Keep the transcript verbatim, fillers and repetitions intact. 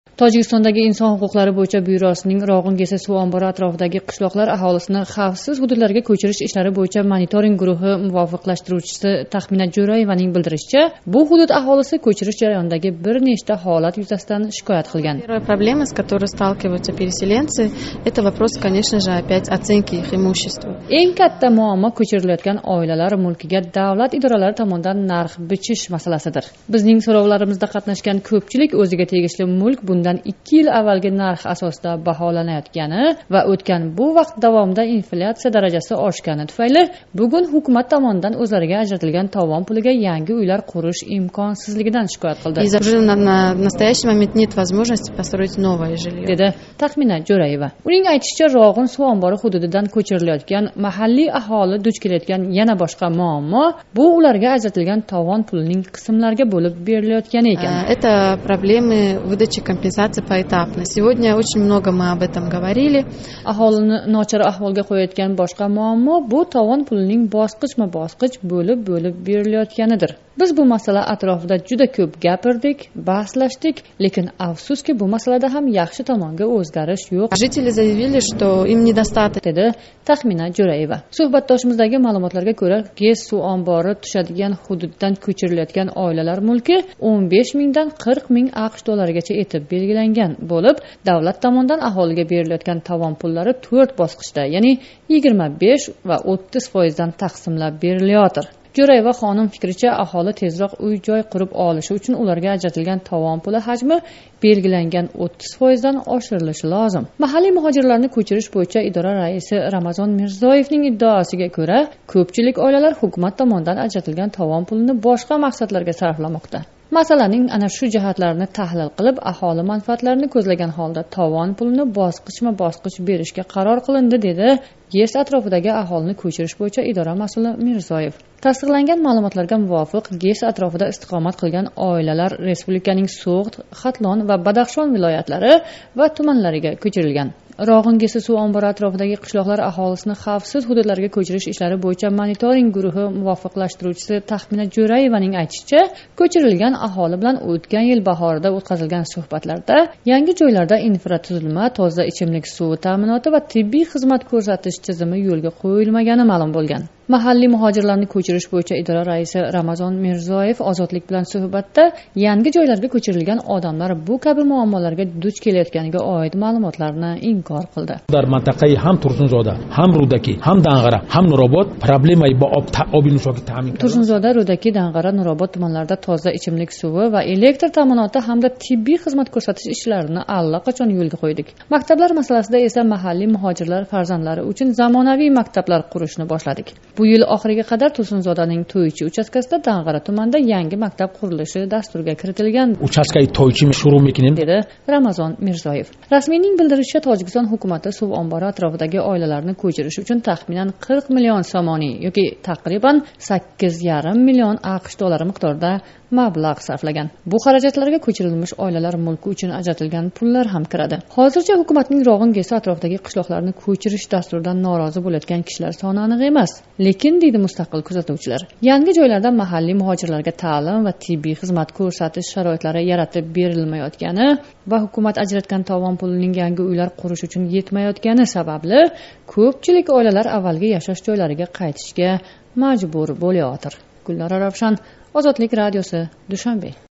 Tojikistondagi inson huquqlari bo'yicha byurosining Rog'ungesi suv ombori atrofidagi qishloqlar aholisini xavfsiz hududlarga ko'chirish ishlari bo'yicha monitoring guruhi muvofiqlashtiruvchisi Taxmina Jo'rayevaning bildirishicha, bu hudud aholisi ko'chirish jarayonidagi bir nechta holat yuzasidan shikoyat qilgan. Первая проблема, с которой сталкиваются переселенцы, это вопрос, конечно же, опять оценки их имущества. Eng katta muammo ko'chirilayotgan oilalar mulkiga davlat idoralari tomonidan narx bichish masalasidir. Bizning so'rovlarimizda qatnashgan ko'pchilik o'ziga tegishli mulk bundan ikki yil avvalgi narx asosida baholanayotgani va o'tgan bu vaqt davomida inflyatsiya darajasi oshgani tufayli bugun hukumat tomonidan o'zlariga ajratilgan tovon puliga yangi uylar qurish imkonsizligidan shikoyat qildi. И уже на настоящий момент нет возможности построить новое жилье. dedi Taxmina Jo'rayeva. Uning aytishicha, Rog'un suv ombori hududidan ko'chirilayotgan mahalliy aholi duch kelayotgan yana boshqa muammo bu ularga ajratilgan tovon pulining qismlarga bo'lib berilayotgani ekan. Это проблемы выдачи компенсации поэтапно. Сегодня очень много мы об этом говорили. Aholini nochor ahvolga qo'yayotgan boshqa muammo bu tovon pulining bosqichma-bosqich bo'lib-bo'lib berilayotganidir. Biz bu masala atrofida juda ko'p gapirdik, bahslashdik, lekin afsuski bu masalada ham yaxshi tomonga o'zgarish yo'q. Жители заявили, что им недостаточно, dedi Taxmina Jo'rayeva. Suhbatdoshimizdagi ma'lumotlarga ko'ra, Gez suv ombori tushadigan hududdan ko'chirilayotgan oilalar mulki o'n besh mingdan qirq ming AQSh dollarigacha etib belgilangan bo'lib, davlat tomonidan aholiga berilayotgan tovon pullari to'rt bosqichda, ya'ni yigirma besh va o'ttiz foizdan taqsimlab berilayotir. Jo'rayeva xonim fikricha, aholi tezroq uy-joy qurib olishi uchun ularga ajratilgan tovon puli hajmi belgilangan o'ttiz foizdan oshirilishi lozim. Mahalliy muhojirlarni ko'chirish bo'yicha idora raisi Ramazon Mirzoyevning iddaosiga ko'ra, ko'pchilik oilalar hukumat tomonidan ajratilgan tovon pulini boshqa maqsadlarga sarflamoqda. Masalaning ana shu jihatlarini tahlil qilib, aholi manfaatlarini ko'zlagan holda tovon pulini bosqichma-bosqich berishga qaror qilindi, dedi Gez atrofidagi aholini ko'chirish bo'yicha idora mas'uli Mirzoyev. Tasdiqlangan ma'lumotlarga muvofiq, Gez atrofida istiqomat qilgan oilalar respublikaning So'g'd, Xatlon va Badaxshon viloyatlari va tumanlariga ko'chirilgan. Rog'ungesi suv ombori atrofidagi qishloqlar aholisini xavfsiz hududlarga ko'chirish ishlari bo'yicha monitoring guruhi muvofiqlashtiruvchisi Taxmina Jo'rayevaning aytishicha, ko'chirilgan aholi bilan o'tgan yil bahorida o'tkazilgan suhbatlarda yangi joylarda infratuzilma, toza ichimlik suvi ta'minoti va tibbiy xizmat ko'rsatish tizimi yo'lga qo'yilmagani ma'lum bo'lgan. Mahalliy muhojirlarni ko'chirish bo'yicha idora raisi Ramazon Mirzoyev Ozodlik bilan suhbatda yangi joylarga ko'chirilgan odamlar bu kabi muammolarga duch kelayotganiga oid ma'lumotlarni inkor qildi. Dar mintaqai ham Tursunzoda, ham Rudaki, ham Dang'ara, ham Nurobod problemai ba ob nushaki ta'min. Tursunzoda, Rudaki, Dang'ara, Nurobod tumanlarida toza ichimlik suvi va elektr ta'minoti hamda tibbiy xizmat ko'rsatish ishlarini allaqachon yo'lga qo'ydik. Maktablar masalasida esa mahalliy muhojirlar farzandlari uchun zamonaviy maktablar qurishni boshladik. Bu yil oxiriga qadar Tursunzodaning To'ychi uchastkasida Dang'ara tumanida yangi maktab qurilishi dasturga kiritilgan. Uchastkai To'ychi shurumikinin, dedi Ramazon Mirzoyev. Rasmiyning bildirishicha, Tojikiston hukumati suv ombori atrofidagi oilalarni ko'chirish uchun taxminan qirq million somoniy yoki taqriban sakkiz yarim million AQSh dollari miqdorida mablag' sarflagan. Bu xarajatlarga ko'chirilmish oilalar mulki uchun ajratilgan pullar ham kiradi. Hozircha hukumatning Rog'ungesi atrofidagi qishloqlarni ko'chirish dasturidan norozi bo'layotgan kishilar soni aniq emas. Lekin, deydi mustaqil kuzatuvchilar, yangi joylarda mahalliy muhojirlarga ta'lim va tibbiy xizmat ko'rsatish sharoitlari yaratib berilmayotgani va hukumat ajratgan tovon pulining yangi uylar qurish uchun yetmayotgani sababli ko'pchilik oilalar avvalgi yashash joylariga qaytishga majbur bo'layotir. Gulnora Ravshan, Ozodlik radiosi, Dushanbe.